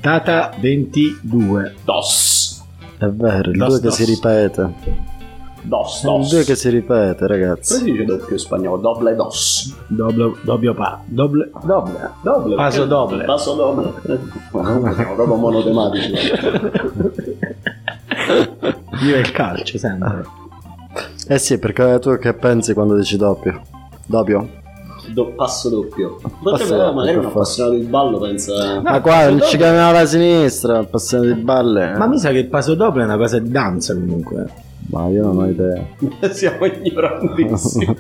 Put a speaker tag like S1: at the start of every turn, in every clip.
S1: puntata 22.
S2: Dos.
S3: È vero, il 2 che si ripete.
S2: Dos.
S3: Il 2 che si ripete, ragazzi.
S2: Come si dice doppio in spagnolo? Doble dos.
S1: Doppio doble. Paso doble.
S2: Paso doble. Siamo proprio monotematici.
S1: Io e il calcio sempre.
S3: Eh sì, perché tu che pensi quando dici doppio? Doppio?
S2: Passo doppio.
S3: Passo
S2: Magari un
S3: doppio,
S2: appassionato di ballo pensa.
S3: Ma qua non ci chiamiamo la sinistra, appassionato di balle.
S1: Ma mi sa che il paso doble è una cosa di danza comunque.
S3: Ma io non ho idea.
S2: Siamo ignorantissimi.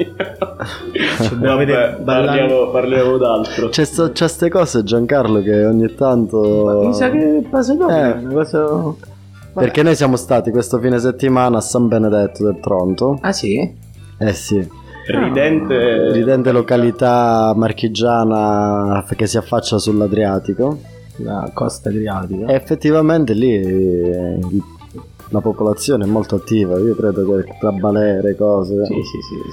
S1: Vabbè,
S2: parliamo d'altro.
S3: C'è ste cose, Giancarlo, che ogni tanto.
S1: Mi sa che il paso doble è una cosa.
S3: Perché noi siamo stati questo fine settimana a San Benedetto del Tronto.
S1: Ah sì?
S3: Eh sì.
S2: Ridente
S3: località marchigiana che si affaccia sull'Adriatico,
S1: la costa adriatica.
S3: e effettivamente lì la popolazione è molto attiva. Io credo che tra balere, cose,
S1: Sì.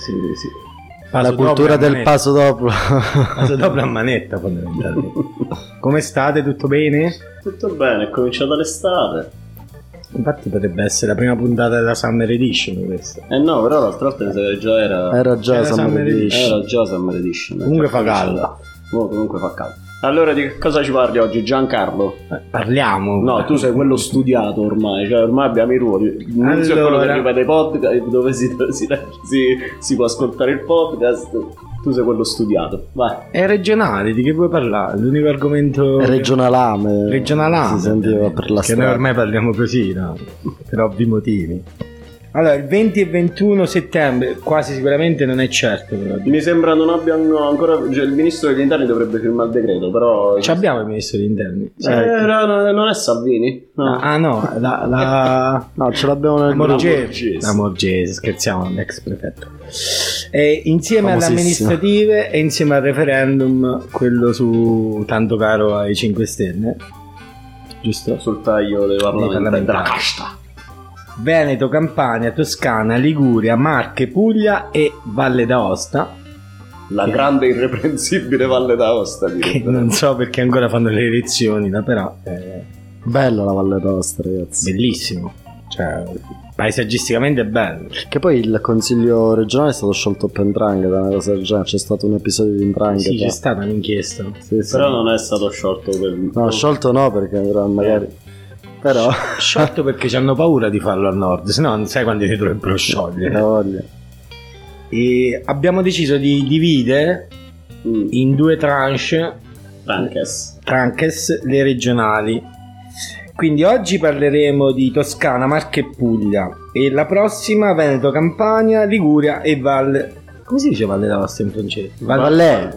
S3: la cultura del paso dopo.
S1: Paso doble a manetta fondamentalmente. Come state? Tutto bene?
S2: Tutto bene, è cominciata l'estate.
S1: Infatti potrebbe essere la prima puntata della Summer Edition questa.
S2: No, però l'altra volta mi sa che già
S3: Era già Summer Edition.
S2: Era già Summer Edition.
S1: Comunque fa caldo.
S2: Comunque fa caldo. Allora di che cosa ci parli oggi, Giancarlo?
S1: Parliamo.
S2: No, tu sei quello studiato ormai, cioè ormai abbiamo i ruoli. Non sei quello che ripete i podcast dove si può ascoltare il podcast. Tu sei quello studiato. Vai.
S1: È regionale, di che vuoi parlare? L'unico argomento
S3: Regionalame.
S1: Regionalame.
S3: Si sentiva per la
S1: che
S3: strada.
S1: noi ormai parliamo così, no? Per ovvi motivi. Allora, il 20 e 21 settembre quasi sicuramente non è certo. Però.
S2: Mi sembra non abbiano ancora. Cioè, il ministro degli interni dovrebbe firmare il decreto, però.
S1: Ci abbiamo il ministro degli interni.
S2: Non è Salvini? No.
S3: No, ce l'abbiamo nel
S1: Morgese. La Morgese, scherziamo, l'ex prefetto. E insieme alle amministrative e insieme al referendum, quello su tanto caro ai 5 Stelle, giusto?
S2: Sul taglio dei parlamentari della casta.
S1: Veneto, Campania, Toscana, Liguria, Marche, Puglia e Valle d'Aosta.
S2: La grande irreprensibile Valle d'Aosta.
S1: Che non so perché ancora fanno le elezioni, no? Però
S3: bella la Valle d'Aosta, ragazzi.
S1: Bellissimo. Cioè, paesaggisticamente è bello.
S3: Che poi il consiglio regionale è stato sciolto per 'ndrangheta, una cosa del genere. C'è stato un episodio di 'ndrangheta.
S1: Sì, c'è stata un'inchiesta.
S3: Sì.
S2: Però non è stato sciolto per.
S3: No, sciolto no, perché magari. Però
S1: sciolto perché hanno paura di farlo al nord, se no non sai quando ti dovrebbero sciogliere. E abbiamo deciso di dividere in 2 tranches le regionali. Quindi oggi parleremo di Toscana, Marche e Puglia, e la prossima Veneto, Campania, Liguria e Valle. Come si dice Valle d'Aosta in francese?
S3: Valle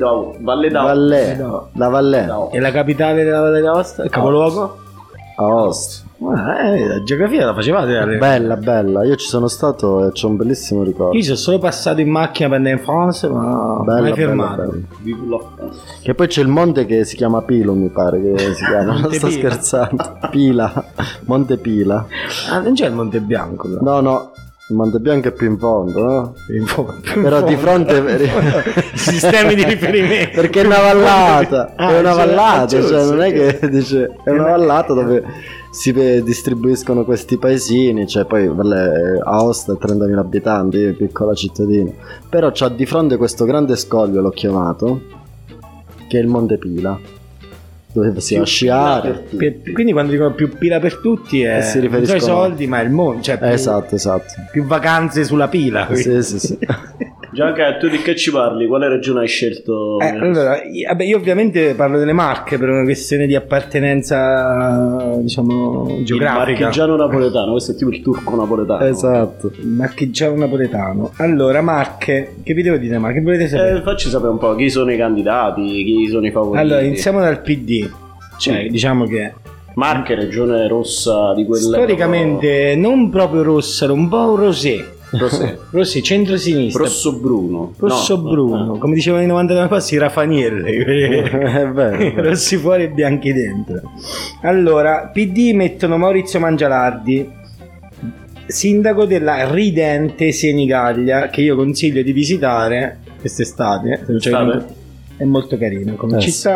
S3: d'Aosta.
S1: E la capitale della Valle d'Aosta? Il capoluogo?
S3: Aosta.
S1: La geografia la facevate?
S3: Bella. Io ci sono stato e c'ho un bellissimo ricordo.
S1: Io sono solo passato in macchina per andare in France, ma mai fermato.
S3: Che poi c'è il monte che si chiama Pilo, mi pare che si chiama. Non sto scherzando. Pila. Monte Pila.
S1: Ah, non c'è il Monte Bianco?
S3: Però. No. Il Monte Bianco è più in fondo, no? Però di fronte
S1: sistemi di riferimento.
S3: Perché è una vallata. È una vallata, cioè non è che dice. È una vallata dove si distribuiscono questi paesini. Cioè poi Aosta è 30.000 abitanti, piccola cittadina. Però c'ha di fronte questo grande scoglio, l'ho chiamato, che è il Monte Pila, dove si va a sciare.
S1: Quindi quando dicono più pila per tutti è
S3: si
S1: non so i soldi, ma è il mondo, cioè più,
S3: esatto
S1: più vacanze sulla pila.
S3: Sì.
S2: Gianca, tu di che ci parli? Quale regione hai scelto?
S1: Allora, io ovviamente parlo delle Marche per una questione di appartenenza, diciamo, geografica.
S2: Il marchigiano napoletano, questo è tipo il turco napoletano.
S3: Esatto.
S1: Il marchigiano napoletano. Allora, Marche, che vi devo dire, Marche? Che volete sapere?
S2: Facci sapere un po' chi sono i candidati, chi sono i favoriti.
S1: Allora, iniziamo dal PD. Cioè, diciamo che
S2: Marche, regione rossa di quella.
S1: Storicamente non proprio rossa, un po' rosé. Rossi, centro-sinistra.
S2: Rosso-bruno.
S1: Rosso-bruno. Come dicevano i 99 passi, Rafanielle.
S3: È vero.
S1: Rossi fuori e bianchi dentro. Allora, PD mettono Maurizio Mangialardi, sindaco della ridente Senigallia, che io consiglio di visitare quest'estate. È molto carino come città.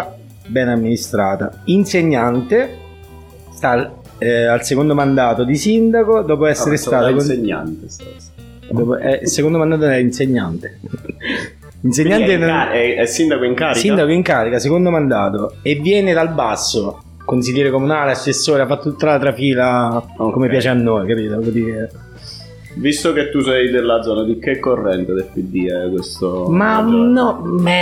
S1: ben amministrata. Insegnante, sta al secondo mandato di sindaco dopo essere stato
S2: insegnante.
S1: Il secondo mandato era insegnante. Insegnante
S2: è sindaco in carica?
S1: Sindaco in carica, secondo mandato, e viene dal basso, consigliere comunale, assessore, ha fatto tutta la trafila, come piace a noi, capito?
S2: Visto che tu sei della zona, di che corrente del PD è questo?
S1: Ma no,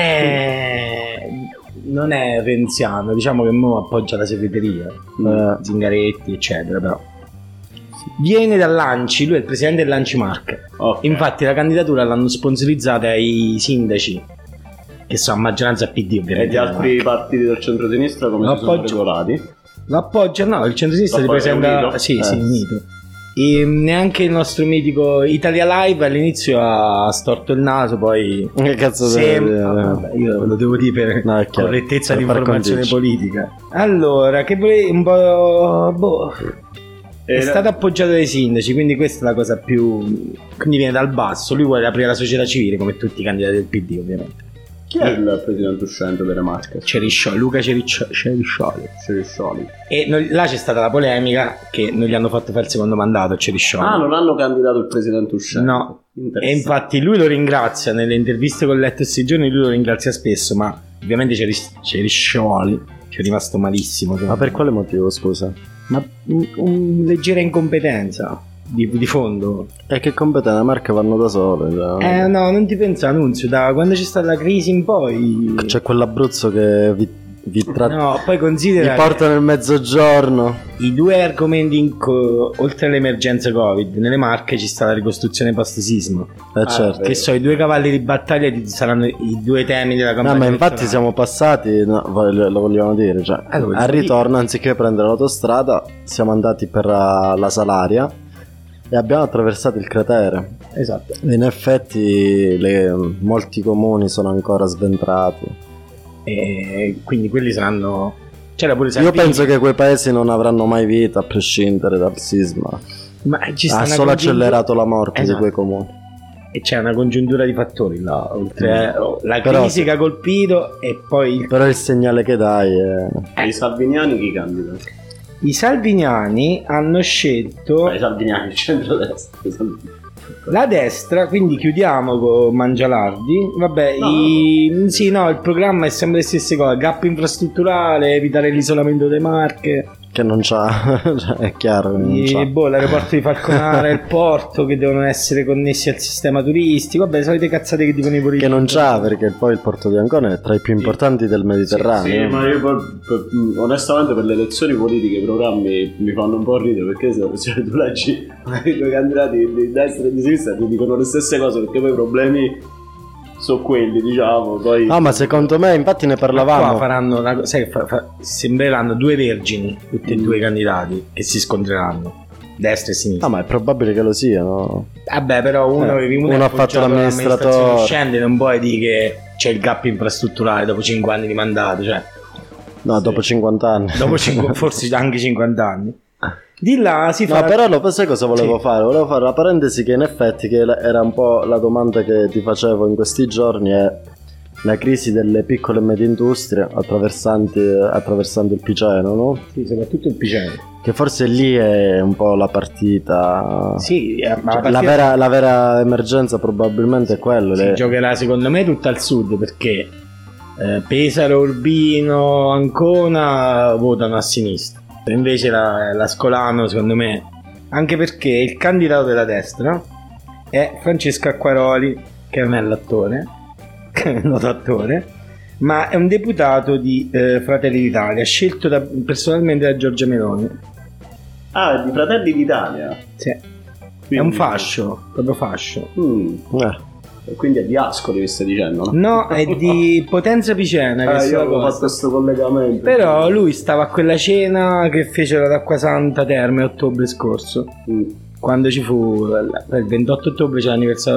S1: non è renziano, diciamo che mo appoggia la segreteria, Zingaretti eccetera, però viene dall'Anci, lui è il presidente dell'Anci Marche. Infatti la candidatura l'hanno sponsorizzata ai sindaci, che sono a maggioranza PD ovviamente.
S2: E di altri partiti del centro-sinistra come si sono regolati?
S1: L'appoggia, no, il centro-sinistra si presenta unito. E neanche il nostro mitico Italia Live all'inizio ha storto il naso, poi
S3: che cazzo
S1: vabbè, io lo devo dire per correttezza di informazione politica. Allora, che volevi un po' è stato appoggiato dai sindaci, quindi questa è la cosa più, quindi viene dal basso, lui vuole aprire la società civile come tutti i candidati del PD ovviamente.
S2: Chi è il presidente uscente delle Marche?
S1: Luca Ceriscioli. E là c'è stata la polemica che non gli hanno fatto fare il secondo mandato. Ceriscioli.
S2: Non hanno candidato il presidente uscente?
S1: No. E infatti lui lo ringrazia nelle interviste con Letto questi giorni, lui lo ringrazia spesso, ma ovviamente Ceriscioli ci è rimasto malissimo.
S3: Ma per quale motivo, scusa?
S1: Ma un leggera incompetenza di fondo.
S3: E che competenza? Le Marche vanno da sole.
S1: No, non ti pensa, Annunzio, da quando c'è stata la crisi in poi
S3: c'è quell'Abruzzo che vi
S1: no, poi considera,
S3: vi porta nel mezzogiorno.
S1: I due argomenti oltre all'emergenza Covid, nelle Marche ci sta la ricostruzione post sisma,
S3: certo.
S1: Che so, i due cavalli di battaglia saranno i due temi della campagna.
S3: Ma infatti siamo passati, lo vogliamo dire, cioè, al ritorno anziché prendere l'autostrada siamo andati per la Salaria e abbiamo attraversato il cratere.
S1: Esatto.
S3: In effetti molti comuni sono ancora sventrati.
S1: E quindi quelli saranno.
S3: Io penso che quei paesi non avranno mai vita a prescindere dal sisma.
S1: Ma ci sta
S3: ha solo accelerato la morte di quei comuni.
S1: E c'è una congiuntura di fattori là, oltre la crisi che ha colpito e poi
S3: però il segnale che dai è...
S2: I salviniani chi candidano?
S1: I salviniani hanno scelto
S2: i salviniani, il centro-destra,
S1: la destra, quindi chiudiamo con Mangialardi. Vabbè, il programma è sempre le stesse cose: gap infrastrutturale, evitare l'isolamento delle Marche,
S3: che non c'ha, è chiaro che non c'ha.
S1: L'aeroporto di Falconara e il porto che devono essere connessi al sistema turistico. Vabbè, le solite cazzate che dicono i politici.
S3: Che non c'ha, perché poi il porto di Ancona è tra i più importanti del Mediterraneo.
S2: Sì, ma io onestamente per le elezioni politiche i programmi mi fanno un po' ridere, perché se tu leggi i due candidati di destra e di sinistra ti dicono le stesse cose, perché poi i problemi sono quelli, diciamo. Poi
S3: ma secondo me, infatti ne parlavamo,
S1: qua faranno sembreranno due vergini tutti e due i candidati che si scontreranno, destra e sinistra.
S3: Ma è probabile che lo siano.
S1: Vabbè, però uno
S3: ha fatto l'amministratore,
S1: scende, non puoi dire che c'è il gap infrastrutturale dopo 5 anni di mandato, cioè
S3: dopo 50 anni
S1: forse anche 50 anni. Di là si fa.
S3: No, però sai cosa volevo fare? Volevo fare una parentesi, che in effetti che era un po' la domanda che ti facevo in questi giorni, è la crisi delle piccole e medie industrie attraversando il Piceno, no?
S1: Sì, soprattutto il Piceno.
S3: Che forse lì è un po' la partita.
S1: Sì, ma
S3: la vera emergenza probabilmente è quello.
S1: Si giocherà secondo me tutta al sud, perché Pesaro, Urbino, Ancona votano a sinistra. Invece l'Ascolano, secondo me, anche perché il candidato della destra è Francesco Acquaroli, che non è l'attore, che è un noto attore, ma è un deputato di Fratelli d'Italia, scelto personalmente da Giorgia Meloni.
S2: Di Fratelli d'Italia?
S1: Sì. Quindi... è un fascio, proprio fascio.
S2: Quindi è di Ascoli, mi stai dicendo?
S1: No, è di Potenza Picena.
S2: Io avevo fatto questo collegamento.
S1: Però lui stava a quella cena che fecero ad Acquasanta Terme a ottobre scorso, quando ci fu il 28 ottobre, c'è l'anniversario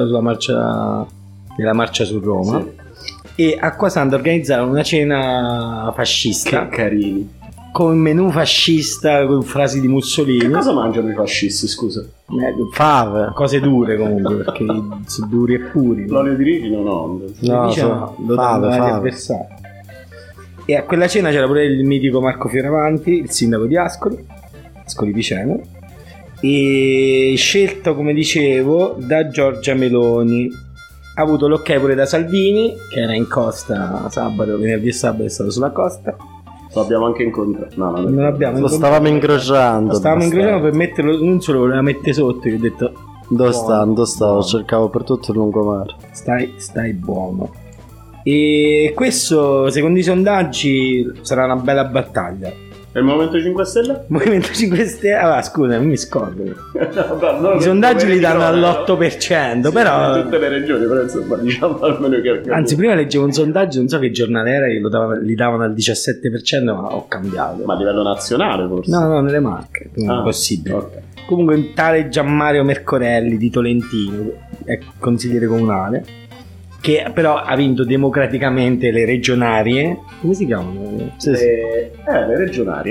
S1: della marcia su Roma, e Acquasanta organizzarono una cena fascista.
S2: Che carini.
S1: Con menù fascista, con frasi di Mussolini.
S2: Che cosa mangiano i fascisti, scusa?
S3: Fave.
S1: Cose dure comunque, perché sono duri e puri.
S2: L'olio di ricino no.
S1: Lo fave. E a quella cena c'era pure il mitico Marco Fioravanti, il sindaco di Ascoli Piceno, e scelto, come dicevo, da Giorgia Meloni. Ha avuto l'ok pure da Salvini, che era in costa sabato, venerdì e sabato è stato sulla costa.
S2: Lo abbiamo anche incontrato. No, non
S1: l'abbiamo
S3: lo stavamo incrociando.
S1: Lo stavamo incrociando per metterlo, non solo voleva mettere sotto, io ho detto
S3: dove sta? Lo cercavo per tutto il lungomare.
S1: Stai buono. E questo, secondo i sondaggi, sarà una bella battaglia.
S2: E il Movimento 5 Stelle?
S1: Movimento 5 Stelle, allora scusa, mi scordo.
S2: I
S1: sondaggi li danno all'8%,
S2: sì,
S1: però
S2: in tutte le regioni, però insomma, diciamo almeno che
S1: anzi, prima leggevo un sondaggio, non so che giornale era, che li davano al 17%, ma ho cambiato.
S2: Ma a livello nazionale forse?
S1: No, nelle Marche, possibile.
S2: Okay.
S1: Comunque un tale Gianmario Mercorelli di Tolentino, è consigliere comunale, che però ha vinto democraticamente le regionarie. Come si chiamano?
S2: Le regionarie.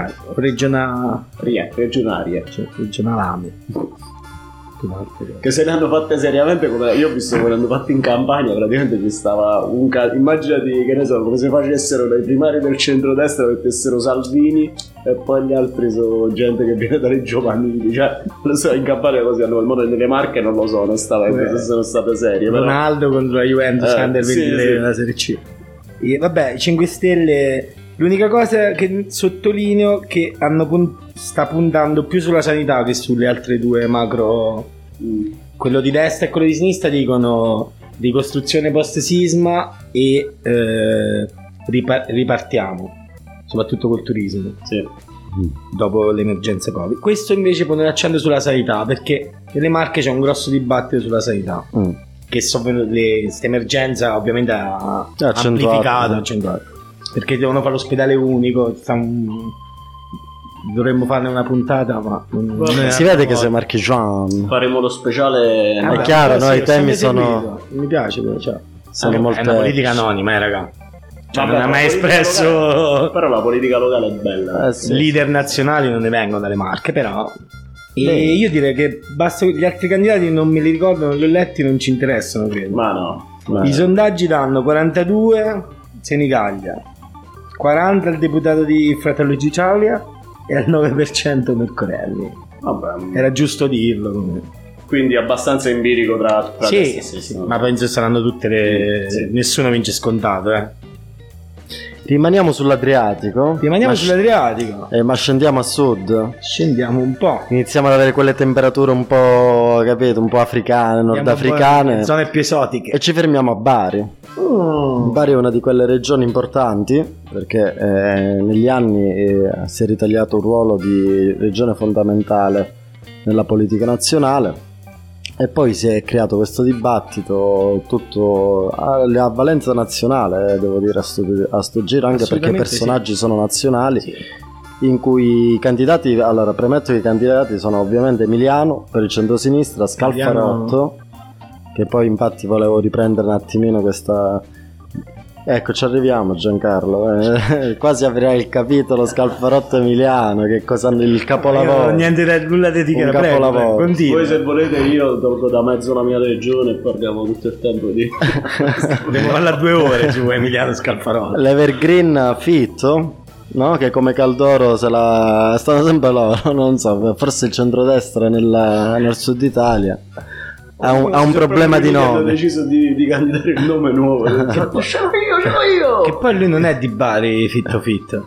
S2: Regionarie.
S1: Cioè, regionalame.
S2: Che se le hanno fatte seriamente, come io ho visto quando hanno fatto in campagna, praticamente ci stava immaginati, che ne so, come se facessero le primarie del centrodestra, mettessero Salvini e poi gli altri sono gente che viene dalle giovanili, cioè lo so, in campagna così hanno il modo delle Marche, non lo so onestamente se sono state serie, però
S1: Ronaldo contro la Juventus under 23 della Serie C. E vabbè, 5 Stelle, l'unica cosa che sottolineo che sta puntando più sulla sanità che sulle altre due macro. Quello di destra e quello di sinistra dicono ricostruzione post sisma e ripartiamo, soprattutto col turismo, sì, dopo l'emergenza Covid. Questo invece pone l'accento sulla sanità, perché nelle Marche c'è un grosso dibattito sulla sanità, che questa emergenza ovviamente ha amplificato, perché devono fare l'ospedale unico. Dovremmo farne una puntata, ma
S3: si vede che sei marchigiano.
S2: Faremo lo speciale.
S3: È chiaro, no? I temi sono.
S1: Mi piace, però,
S3: sono molto.
S1: È una politica anonima, raga. Non ha mai espresso.
S2: Locale, però la politica locale è bella.
S1: Sì. Leader nazionali non ne vengono dalle Marche, però. E io direi che basta. Gli altri candidati non me li ricordo, non li ho letti, non ci interessano, credo.
S2: Ma no.
S1: I sondaggi danno 42 Senigallia, 40 al deputato di Fratelli d'Italia e al 9% Mercorelli.
S2: Vabbè.
S1: Era giusto dirlo.
S2: Quindi abbastanza empirico tra
S1: sì, ma penso saranno tutte le. Sì. Nessuno vince scontato,
S3: Rimaniamo sull'Adriatico.
S1: Ma
S3: scendiamo a sud.
S1: Scendiamo un po'.
S3: Iniziamo ad avere quelle temperature un po', capito, un po' africane, nordafricane,
S1: zone più esotiche.
S3: E ci fermiamo a Bari. Bari è una di quelle regioni importanti perché negli anni si è ritagliato un ruolo di regione fondamentale nella politica nazionale. E poi si è creato questo dibattito tutto a valenza nazionale, devo dire, a sto giro, anche perché i personaggi sono nazionali, in cui i candidati, allora premetto che i candidati sono ovviamente Emiliano per il centrosinistra, Scalfarotto, che poi infatti volevo riprendere un attimino questa. Ecco, ci arriviamo Giancarlo, quasi aprirai il capitolo Scalfarotto Emiliano, che cosa hanno il capolavoro.
S1: Nulla da dire,
S3: capolavoro.
S2: Poi se volete io tolgo da mezzo la mia regione e parliamo tutto il tempo di.
S1: Dobbiamo parlare 2 ore su Emiliano Scalfarotto.
S3: L'Evergreen Fitto, no? Che come Caldoro stanno sempre loro, non so, forse il centrodestra nel sud Italia. Ha un problema di nome.
S2: Ho deciso di candidare il nome nuovo. Ce l'ho io.
S1: Che poi lui non è di Bari, Fitto.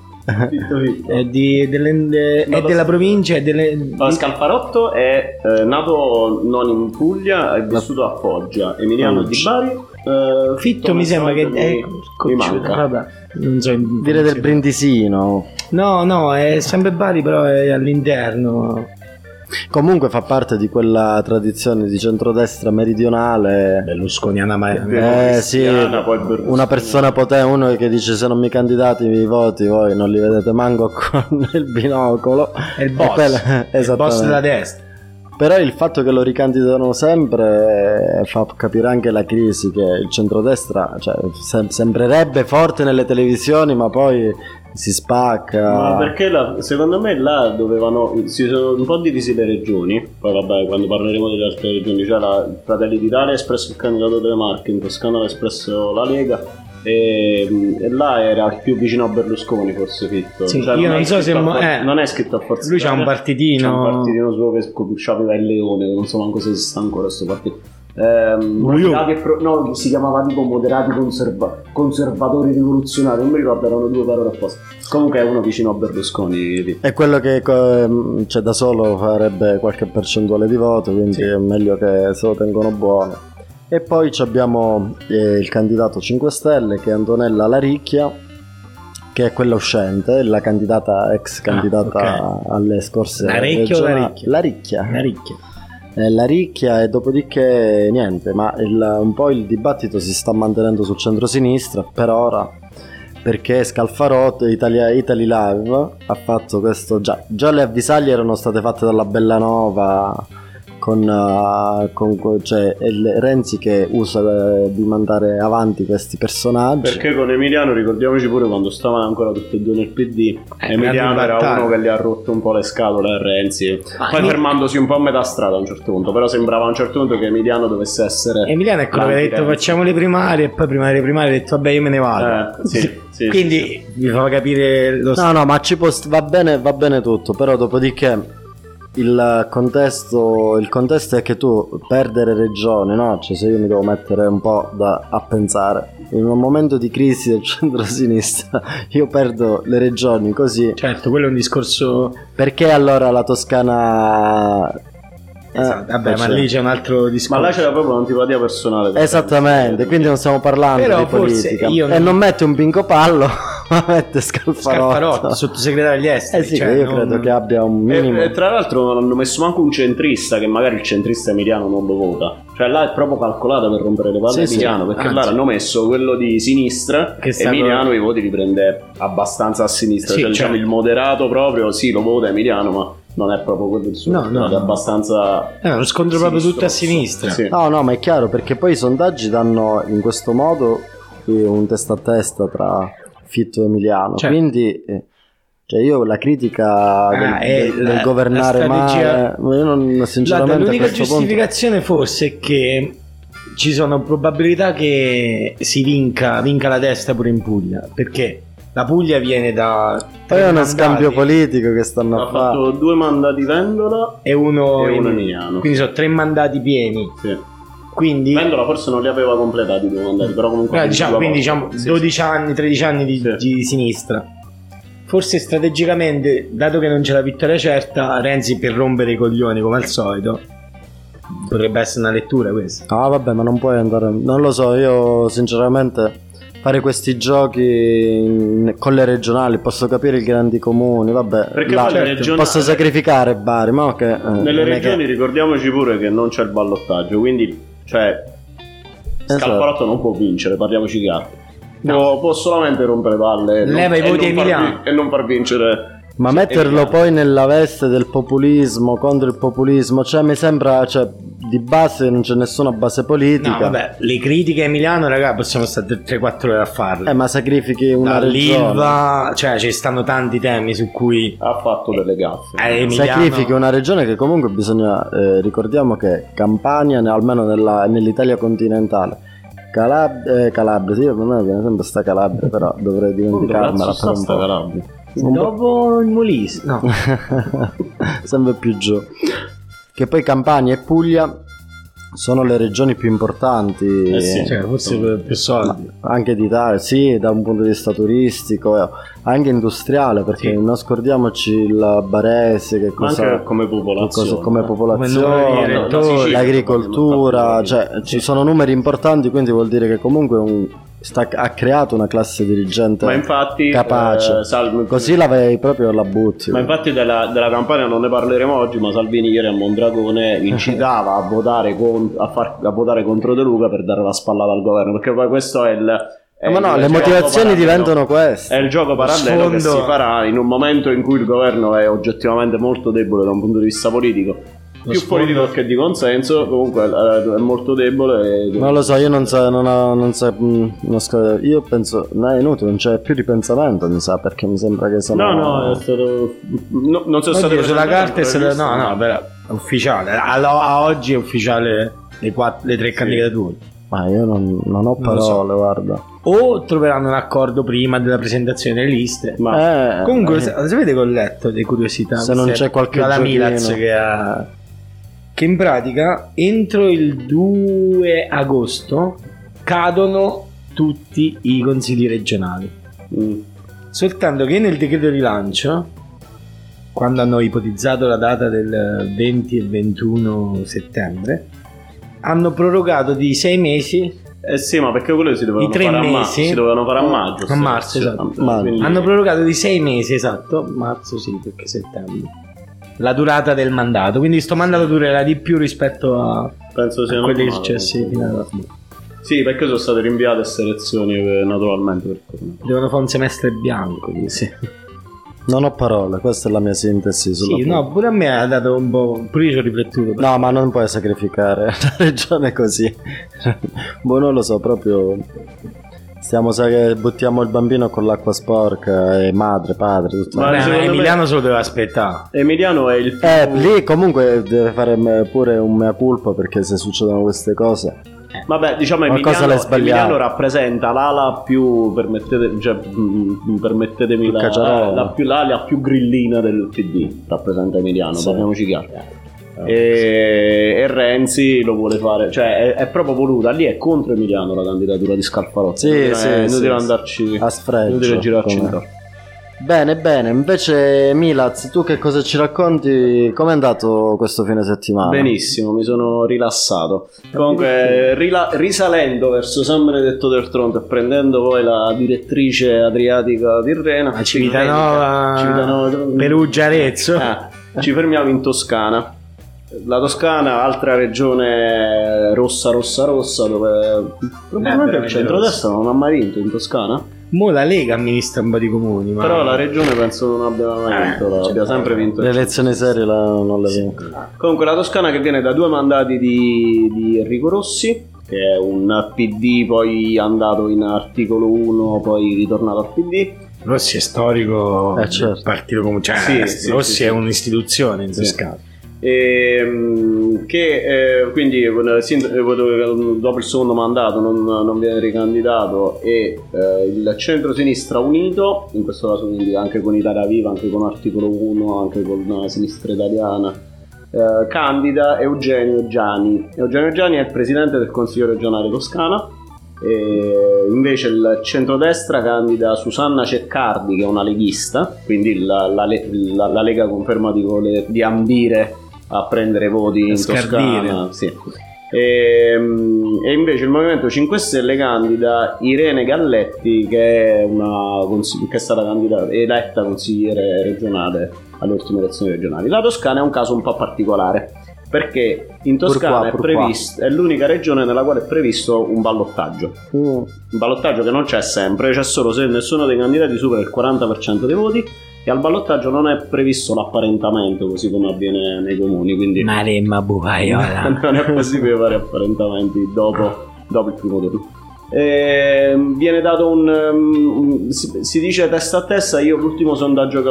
S1: È della provincia.
S2: Scalfarotto è nato non in Puglia, è vissuto a Foggia. Emiliano di Bari.
S1: Fitto mi sembra che
S2: mi manca.
S1: Vabbè, non so.
S3: Dire del Brindisino.
S1: No, è sempre Bari, però è all'interno.
S3: Comunque fa parte di quella tradizione di centrodestra meridionale
S1: berlusconiana,
S3: sì, una persona potente, uno che dice se non mi candidate i voti voi non li vedete manco con il binocolo,
S1: è il boss, il boss della destra.
S3: Però il fatto che lo ricandidano sempre fa capire anche la crisi che il centrodestra, cioè, sembrerebbe forte nelle televisioni ma poi si spacca.
S2: Ma perché secondo me là si sono un po' divisi le regioni. Poi vabbè, quando parleremo delle altre regioni, cioè Fratelli d'Italia ha espresso il candidato delle Marche, in Toscana l'ha espresso la Lega e là era il più vicino a Berlusconi, forse Fitto.
S1: Sì, cioè, io non so se
S2: non è scritto a Forza
S1: lui c'ha un partitino.
S2: C'ha un partitino suo che c'aveva il Leone, non so manco se esista ancora questo partito. No, si chiamava tipo moderati conservatori rivoluzionari, non mi ricordo, erano due parole apposta. Comunque è uno vicino a Berlusconi.
S3: È quello che cioè, da solo farebbe qualche percentuale di voto, quindi sì, è meglio che se lo tengono buono. E poi abbiamo il candidato 5 Stelle che è Antonella Laricchia, che è quella uscente, la candidata ex candidata alle scorse
S1: Laricchia o Laricchia?
S3: Laricchia.
S1: La
S3: Ricchia, e dopodiché niente, ma un po' il dibattito si sta mantenendo sul centro-sinistra per ora, perché Scalfarotto Italy Live ha fatto questo, già le avvisaglie erano state fatte dalla Bellanova con cioè Renzi che usa di mandare avanti questi personaggi,
S2: perché con Emiliano, ricordiamoci pure, quando stavano ancora tutti e due nel PD, Emiliano era uno che gli ha rotto un po' le scatole a Renzi, poi fermandosi un po' a metà strada a un certo punto, però sembrava a un certo punto che Emiliano dovesse essere
S1: Emiliano è quello che ha detto facciamo le primarie, e poi prima delle primarie ha detto vabbè io me ne vado,
S2: sì,
S1: quindi vi fa capire
S3: no ma va bene tutto, però dopodiché il contesto è che tu perdere regioni, no? Cioè se io mi devo mettere un po' a pensare in un momento di crisi del centro-sinistra, io perdo le regioni così.
S1: Certo, quello è un discorso.
S3: Perché allora la Toscana
S1: vabbè, ma lì c'è un altro discorso.
S2: Ma là c'era proprio un'antipatia personale.
S3: Esattamente, quindi non stiamo parlando
S1: però
S3: di politica.
S1: E
S3: non mette un Pinco Pallo, ma mette Scalfarotto,
S1: sottosegretario agli esteri.
S3: Sì, io credo che abbia un minimo.
S2: E tra l'altro non hanno messo manco un centrista, che magari il centrista Emiliano non lo vota. Cioè là è proprio calcolata per rompere le palle Emiliano, perché là hanno messo quello di sinistra che Emiliano i voti li prende abbastanza a sinistra, cioè diciamo il moderato proprio, sì, lo vota Emiliano, ma non è proprio quello il suo, è abbastanza
S1: lo scontro proprio tutto a sinistra.
S2: Sì.
S3: No, ma è chiaro, perché poi i sondaggi danno in questo modo un testa a testa tra Fitto e Emiliano, quindi cioè io la critica del governare male, io non sinceramente
S1: l'unica giustificazione forse è che ci sono probabilità che si vinca la testa pure in Puglia, perché la Puglia viene da
S3: poi è uno scambio politico che stanno a fare.
S2: Ha fatto 2 mandati Vendola
S1: e uno
S2: Emiliano,
S1: quindi sono 3 mandati pieni.
S2: Sì.
S1: Quindi
S2: Vendola forse non li aveva completati 2 mandati, però comunque
S1: diciamo 12 anni, 13 anni di sinistra. Forse strategicamente, dato che non c'è la vittoria certa, Renzi per rompere i coglioni come al solito, potrebbe essere una lettura questa.
S3: Ah vabbè, ma non puoi andare, non lo so, io sinceramente fare questi giochi con le regionali, posso capire i grandi comuni, vabbè,
S2: perché
S3: posso sacrificare Bari, ma che
S2: nelle regioni ricordiamoci pure che non c'è il ballottaggio, quindi cioè Scalfarotto non può vincere, parliamoci chiaro. Può solamente rompere palle
S1: leva i voti Emiliano
S2: e non far vincere.
S3: Ma metterlo poi nella veste del populismo contro il populismo, cioè mi sembra, cioè di base non c'è nessuna base politica.
S1: No vabbè, le critiche a Emiliano, raga, possiamo stare 3-4 ore a farle.
S3: Ma sacrifichi una regione,
S1: cioè ci stanno tanti temi su cui
S2: ha fatto delle gaffe.
S3: Sacrifichi una regione che comunque bisogna ricordiamo che Campania, almeno nell'Italia continentale, Calabria, sì, per me viene sempre sta Calabria, però dovrei dimenticarmela per un po'.
S2: Calabria.
S1: Dopo il Molise, no.
S3: Sempre più giù. Che poi Campania e Puglia sono le regioni più importanti,
S1: cioè, forse più soldi
S3: anche d'Italia, sì, da un punto di vista turistico, anche industriale, perché non scordiamoci il Barese, che cosa,
S2: anche come
S3: popolazione, l'agricoltura, cioè ci sono numeri importanti, quindi vuol dire che comunque ha creato una classe dirigente capace, così la butti.
S2: Ma infatti della Campania non ne parleremo oggi, ma Salvini ieri a Mondragone incitava a votare contro De Luca per dare la spallata al governo, perché poi questo è
S3: le motivazioni diventano queste.
S2: È il gioco parallelo che si farà in un momento in cui il governo è oggettivamente molto debole da un punto di vista politico. Politico che di consenso, comunque è molto debole.
S3: Non lo so, io non so, io penso, no, è inutile, non c'è più ripensamento, mi sa, perché mi sembra che sono.
S2: No, è stato. Non sono stato
S1: sulla carta, no, però è ufficiale. A oggi è ufficiale le 3 candidature.
S3: Ma io non ho parole, guarda.
S1: O troveranno un accordo prima della presentazione delle liste.
S2: Ma
S1: comunque, sapete che ho letto delle curiosità?
S3: Se non c'è qualche
S1: la
S3: giochino.
S1: Milaz che in pratica entro il 2 agosto cadono tutti i consigli regionali. Soltanto che nel decreto rilancio, quando hanno ipotizzato la data del 20 e 21 settembre, hanno prorogato di 6 mesi.
S2: Sì, ma perché quello si dovevano fare a maggio.
S1: A marzo, esatto.
S2: Quindi...
S1: Hanno prorogato di 6 mesi, esatto. Marzo sì, perché settembre. La durata del mandato. Quindi sto mandato durerà di più rispetto a quelli successi finora.
S2: Sì, perché sono state rinviate queste elezioni naturalmente.
S1: Devono fare un semestre bianco, sì.
S3: Non ho parole, questa è la mia sintesi sulla
S1: pure a me ha dato un po'. Pure io ci ho riflettuto.
S3: No, ma non puoi sacrificare la regione così. Non lo so, proprio. Che buttiamo il bambino con l'acqua sporca e madre, padre, tutto.
S1: Ma Emiliano se lo deve aspettare.
S2: Emiliano è il
S3: lì comunque deve fare pure un mea culpa, perché se succedono queste cose.
S2: Vabbè, diciamo Emiliano rappresenta l'ala più, permettetemi l'ala più grillina del PD, rappresenta Emiliano, sì. Parliamoci chiaro. E Renzi lo vuole fare, cioè è proprio voluta, lì è contro Emiliano la candidatura di Scalfarotto. Inutile andarci
S3: a sfregio,
S2: inutile girarci intorno.
S3: Bene, invece Milaz, tu che cosa ci racconti? Com'è andato questo fine settimana?
S2: Benissimo, mi sono rilassato. Comunque, risalendo verso San Benedetto del Tronto e prendendo poi la direttrice adriatica Tirrena,
S1: Civitanova, Perugia, Arezzo,
S2: ci fermiamo in Toscana. La Toscana, altra regione rossa, dove probabilmente il centrodestra non ha mai vinto in Toscana.
S1: Mo la Lega amministra un po' di comuni, ma...
S2: Però la regione penso non abbia mai vinto, abbia sempre vinto.
S3: Le elezioni serie non le vinco.
S2: Comunque la Toscana che viene da 2 mandati di Enrico Rossi, che è un PD poi andato in articolo 1, poi ritornato al PD.
S1: Rossi è storico del partito comunale, Rossi è un'istituzione in Toscana.
S2: Quindi dopo il secondo mandato non viene ricandidato e il centro-sinistra unito, in questo caso quindi anche con Italia Viva, anche con Articolo 1, anche con la Sinistra Italiana, candida Eugenio Giani. Eugenio Giani è il presidente del Consiglio regionale Toscana. Invece il centrodestra candida Susanna Ceccardi, che è una leghista, quindi la Lega conferma di ambire a prendere voti in Toscana, sì. E invece il Movimento 5 Stelle candida Irene Galletti, che è stata eletta consigliere regionale alle ultime elezioni regionali. La Toscana è un caso un po' particolare, perché in Toscana è l'unica regione nella quale è previsto un ballottaggio. Un ballottaggio che non c'è sempre, c'è solo se nessuno dei candidati supera il 40% dei voti, e al ballottaggio non è previsto l'apparentamento così come avviene nei comuni, quindi
S1: Maremma Bucaiola.
S2: Non è possibile fare apparentamenti dopo il primo turno. Viene dato si dice testa a testa. Io l'ultimo sondaggio che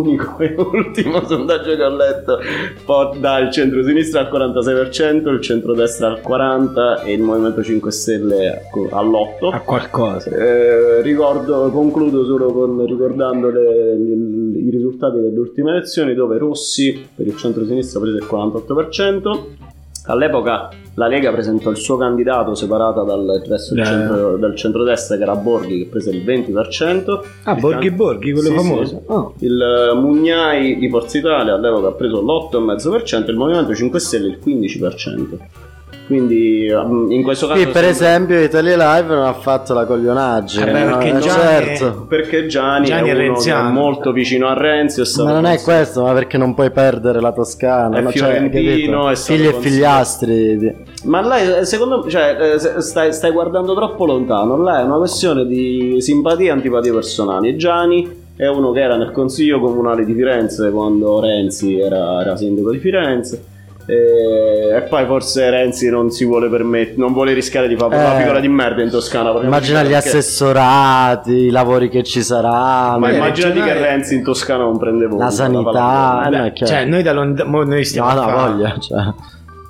S2: ho letto dà il centro-sinistra al 46%, il centrodestra al 40% e il Movimento 5 Stelle all'8%.
S1: A qualcosa.
S2: Concludo solo ricordando i risultati delle ultime elezioni, dove Rossi per il centro-sinistra prese il 48%. All'epoca la Lega presentò il suo candidato separata dal resto del centrodestra, che era Borghi, che prese il 20%.
S1: Borghi, quello famoso.
S2: Sì. Il Mugnai di Forza Italia all'epoca ha preso l'8,5% e il Movimento 5 Stelle il 15%. Quindi in questo caso
S3: per esempio Italia Live non ha fatto la coglionaggine,
S2: perché Gianni è molto vicino a Renzi,
S3: ma non è questo, ma perché non puoi perdere la Toscana,
S2: è fiorentino,
S3: figli e figliastri.
S2: Ma lei, secondo me, stai guardando troppo lontano. Là è una questione di simpatie e antipatie personali. Gianni è uno che era nel Consiglio Comunale di Firenze quando Renzi era sindaco di Firenze. E poi forse Renzi non si vuole non vuole rischiare di fare una figura di merda in Toscana.
S3: Immagina gli assessorati, i lavori che ci saranno.
S2: Ma immaginati che Renzi in Toscana non prende voti.
S3: La sanità,
S1: cioè noi da lontano noi stiamo
S3: voglia, cioè.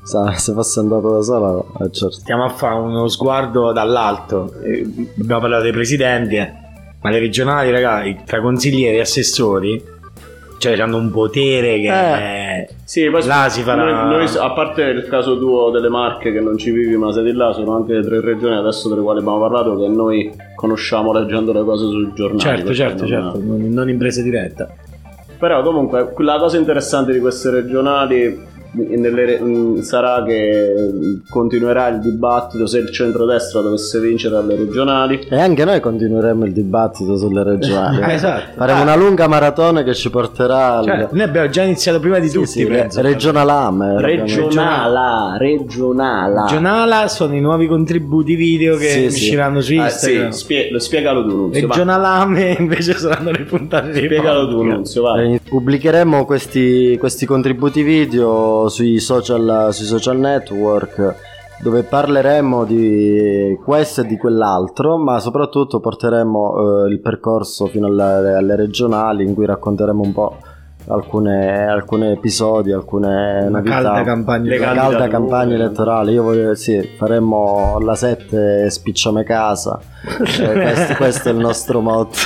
S3: Se fosse andato da sola, certo.
S1: Stiamo a fare uno sguardo dall'alto. Abbiamo parlato dei presidenti, ma le regionali, ragazzi, tra consiglieri e assessori, cioè hanno un potere che
S2: sì, poi
S1: là si farà.
S2: Noi, a parte il caso tuo delle Marche, che non ci vivi ma sei di là, sono anche le 3 regioni adesso delle quali abbiamo parlato che noi conosciamo leggendo le cose sul giornale.
S1: Certo, non in presa diretta.
S2: Però comunque la cosa interessante di queste regionali sarà che continuerà il dibattito se il centrodestra dovesse vincere alle regionali,
S3: e anche noi continueremo il dibattito sulle regionali.
S1: Esatto.
S3: Faremo una lunga maratona che ci porterà
S1: noi abbiamo già iniziato prima di tutti, penso.
S3: Regionala
S1: sono i nuovi contributi video che usciranno su Instagram.
S2: Spiegalo tu, Nunzio.
S1: Regionalame invece saranno le puntate di
S2: Spiegalo tu, Nunzio, vai.
S3: Pubblicheremo questi contributi video sui social network, dove parleremo di questo e di quell'altro, ma soprattutto porteremo il percorso fino alle regionali, in cui racconteremo un po' alcune episodi, alcune novità, calda campagna elettorale. Io voglio, faremo la 7 spicciame casa. Questo è il nostro motto.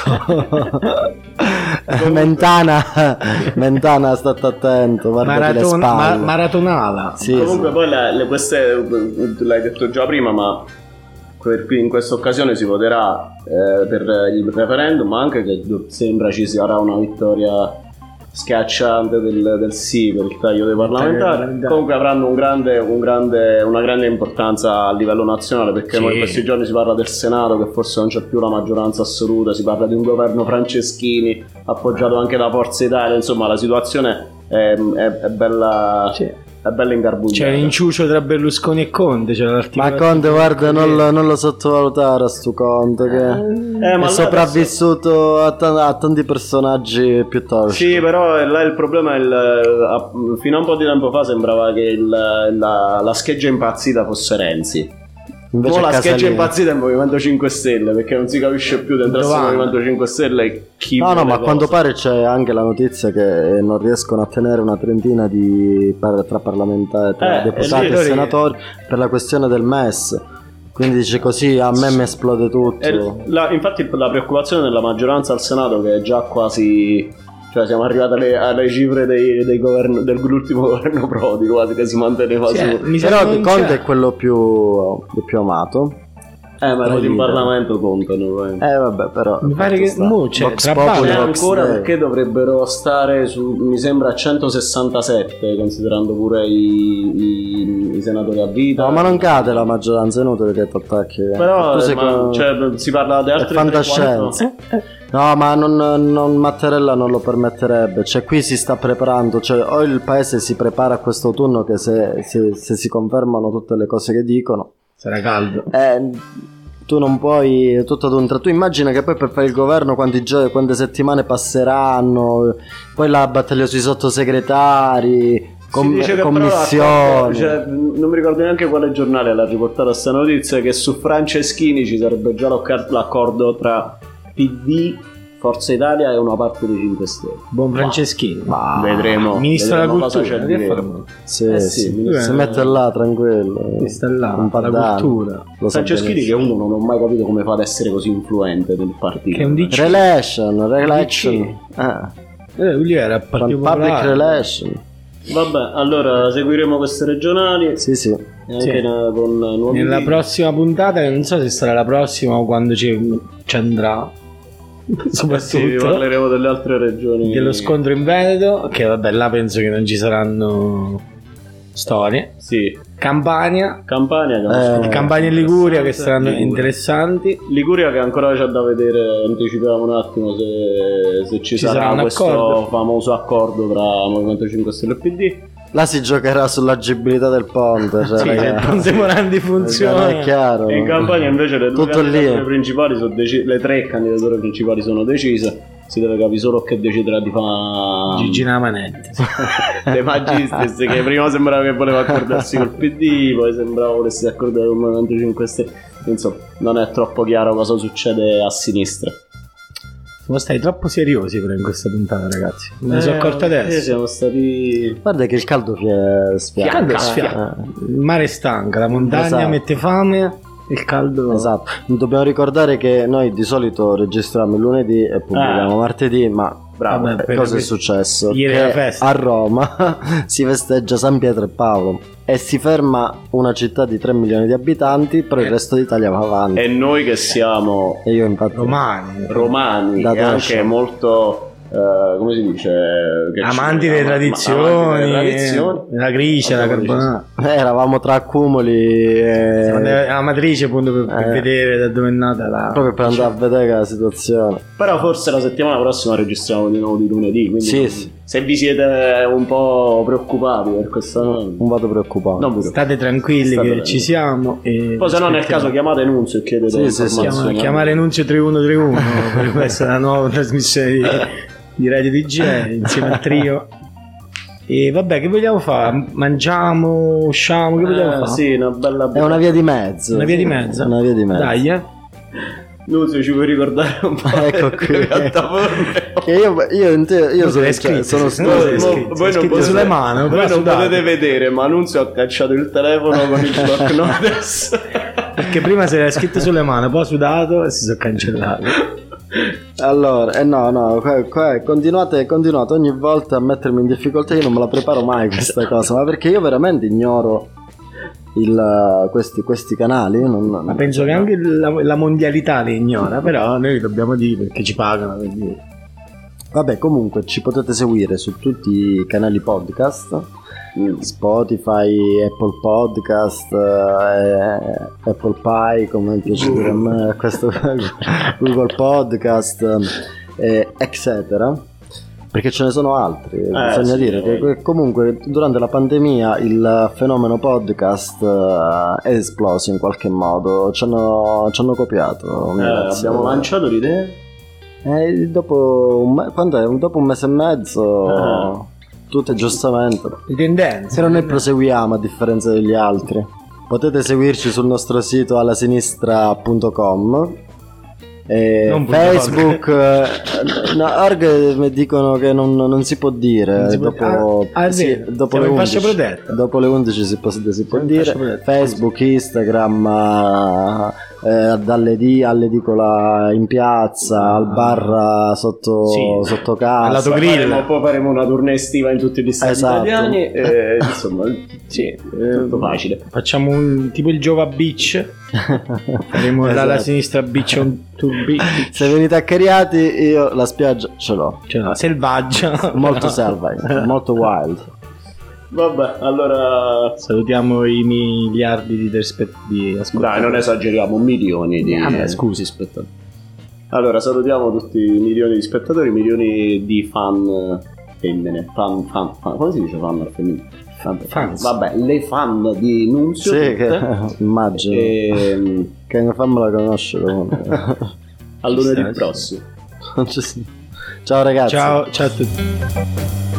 S3: Mentana, state attento, guardati le spalle.
S1: Maratonala.
S2: Comunque poi queste l'hai detto già prima, ma in questa occasione si voterà per il referendum, ma anche che sembra ci sarà una vittoria schiacciante del sì per il taglio dei parlamentari. Comunque avranno una grande importanza a livello nazionale, perché in questi giorni si parla del Senato, che forse non c'è più la maggioranza assoluta, si parla di un governo Franceschini appoggiato anche da Forza Italia. Insomma, la situazione è bella. È bello ingarbugliato.
S1: C'è l'inciucio tra Berlusconi e Conte.
S3: Ma Conte, guarda, non lo sottovalutare a sto Conte, che è sopravvissuto a tanti personaggi piuttosto.
S2: Sì, però là il problema è fino a un po' di tempo fa sembrava che la scheggia impazzita fosse Renzi. Invece la scheggia impazzita è il Movimento 5 Stelle, perché non si capisce più dentro il Movimento 5 Stelle chi
S3: ma a quanto pare c'è anche la notizia che non riescono a tenere una trentina tra parlamentari, tra deputati e senatori, per la questione del MES. Quindi dice così a me mi esplode tutto.
S2: Infatti la preoccupazione della maggioranza al Senato, che è già quasi, cioè siamo arrivati alle cifre dell'ultimo governo Prodi, quasi, che si manteneva su.
S3: Però Conte è quello più amato.
S2: Ma quelli in Parlamento contano.
S3: Vabbè, però
S1: mi pare che
S2: c'è ancora, perché dovrebbero stare su, mi sembra, 167, considerando pure i senatori a vita.
S3: No, ma non cade la maggioranza, è inutile che ti attacchi.
S2: Però si parla di altre
S3: fantascienza. No, ma Mattarella non lo permetterebbe. Cioè, qui si sta preparando. Cioè, o il paese si prepara a questo autunno, che se si confermano tutte le cose che dicono,
S1: sarà caldo.
S3: Tu non puoi tutto ad un tratto. Tu immagina che poi per fare il governo quante settimane passeranno, poi la battaglia sui sottosegretari, commissioni.
S2: Non mi ricordo neanche quale giornale l'ha riportata sta notizia, che su Franceschini ci sarebbe già l'accordo tra PD, Forza Italia e una parte dei 5 Stelle.
S1: Buon Franceschini.
S2: Vedremo.
S1: Ministro della Cultura.
S3: Si mette là tranquillo.
S1: Sta là, un po' la cultura.
S2: Franceschini, che uno non ho mai capito come fa ad essere così influente nel partito.
S1: Che è un DC.
S3: Relation.
S1: Lui era partito
S3: Public Relation.
S2: Vabbè, allora seguiremo queste regionali.
S3: Sì.
S2: Anche con nuovi
S1: nella prossima puntata, che non so se sarà la prossima o quando ci andrà. Soprattutto
S2: parleremo delle altre regioni,
S1: dello scontro in Veneto, che vabbè, là penso che non ci saranno storie. Campania e Liguria, che saranno interessanti.
S2: Liguria, che ancora c'è da vedere, anticipiamo un attimo se ci sarà questo famoso accordo tra Movimento 5 Stelle e PD.
S3: Là si giocherà sull'agibilità del ponte,
S1: il ponte Morandi funziona,
S3: è chiaro.
S2: In Campania invece le principali sono le 3 candidature principali sono decise. Si deve capire solo che deciderà di fare
S1: Gigina Manetti
S2: De Magistris, che prima sembrava che voleva accordarsi col PD, poi sembrava volesse accordare con il Movimento 5 Stelle. Insomma, non è troppo chiaro cosa succede a sinistra.
S1: Siamo stati troppo seriosi però in questa puntata, ragazzi. Me ne sono accorto adesso.
S2: Siamo stati...
S3: Guarda che il caldo sfianca.
S1: Il caldo sfianca. Il mare stanca, la montagna
S3: Esatto.
S1: mette fame, il caldo...
S3: Esatto. Dobbiamo ricordare che noi di solito registriamo il lunedì e pubblichiamo martedì, ma
S2: Bravo.
S1: Vabbè,
S3: cosa è successo?
S1: Ieri
S3: Che
S1: era festa.
S3: a Roma si festeggia San Pietro e Paolo e si ferma una città di 3 milioni di abitanti, però il resto d'Italia va avanti.
S2: E noi che siamo
S3: E io infatti
S2: romani
S3: Da
S2: e
S3: Toscia.
S2: anche molto... come si dice? Che
S1: amanti delle
S2: amanti
S1: tradizioni,
S2: delle tradizioni.
S1: la gricia, la carbonara.
S3: eravamo tra accumuli
S1: La matrice appunto per vedere da dove è nata la...
S3: proprio per andare a vedere la situazione.
S2: Però forse la settimana prossima registriamo di nuovo di lunedì, quindi
S3: Sì.
S2: se vi siete un po' preoccupati per questa...
S3: Non vado preoccupato.
S2: Non vi
S1: State tranquilli
S2: State
S1: che
S2: tranquilli.
S1: ci siamo e
S2: Poi se no nel caso chiamate Nunzio e chiedete
S3: Sì,
S2: informazioni.
S1: chiamare Nunzio 3131 per questa è la nuova trasmissione di Radio DJ insieme al trio. E vabbè, che vogliamo fare? Mangiamo, usciamo, che vogliamo fare?
S2: Sì, una bella...
S3: È una via di mezzo.
S1: Una via di mezzo?
S3: Una via di mezzo.
S1: Dai,
S2: Nunzio, ci puoi ricordare un po'
S3: Ecco
S2: le
S3: qui.
S2: piattaforme?
S3: Che io sono, sono
S1: Voi non potete sulle mani,
S2: voi non potete vedere, ma Nunzio ha cacciato il telefono con il block notice.
S1: perché prima si era scritto sulle mani, poi ha sudato e si sono cancellati.
S3: Allora, no, continuate ogni volta a mettermi in difficoltà. Io non me la preparo mai questa cosa, ma perché io veramente ignoro questi canali.
S1: Ma penso che anche la mondialità li ignora, però noi dobbiamo dire perché ci pagano per dire.
S3: Vabbè, comunque ci potete seguire su tutti i canali podcast, Spotify, Apple Podcast, Apple Pie, come piace dire a me, questo Google Podcast, eccetera. Perché ce ne sono altri, bisogna dire che comunque durante la pandemia il fenomeno podcast è esploso in qualche modo, ci hanno copiato.
S2: Abbiamo lanciato l'idea?
S3: Dopo un mese e mezzo, tutte giustamente.
S1: Le tendenze.
S3: Però noi proseguiamo a differenza degli altri. Potete seguirci sul nostro sito allasinistra.com. Facebook no, org mi dicono che non si può dire dopo le 11. Dopo le 11 si può dire. Facebook, Instagram, all'edicola in piazza, al bar sotto casa.
S2: All'autogrill. Poi faremo una tournée estiva in tutti gli stati italiani. Insomma,
S1: sì,
S2: tutto facile.
S1: Facciamo tipo il Giova Beach. Faremo la sinistra Beach on Tour Beach.
S3: Se venite a Cariati, io la spiaggia ce l'ho.
S1: Selvaggia.
S3: Molto selvaggia, molto wild.
S2: Vabbè, allora
S1: salutiamo i miliardi di ascoltatori.
S2: Dai, non esageriamo, milioni di
S1: scusi spettatori.
S2: Allora salutiamo tutti i milioni di spettatori, milioni di fan femmine. Fan. Come si dice fan al femminile?
S1: Fans.
S2: Vabbè, le fan di Nunzio.
S3: Sì, che immagino che mia fan me la conosce.
S2: A lunedì prossimo.
S3: Ciao ragazzi.
S1: Ciao a tutti.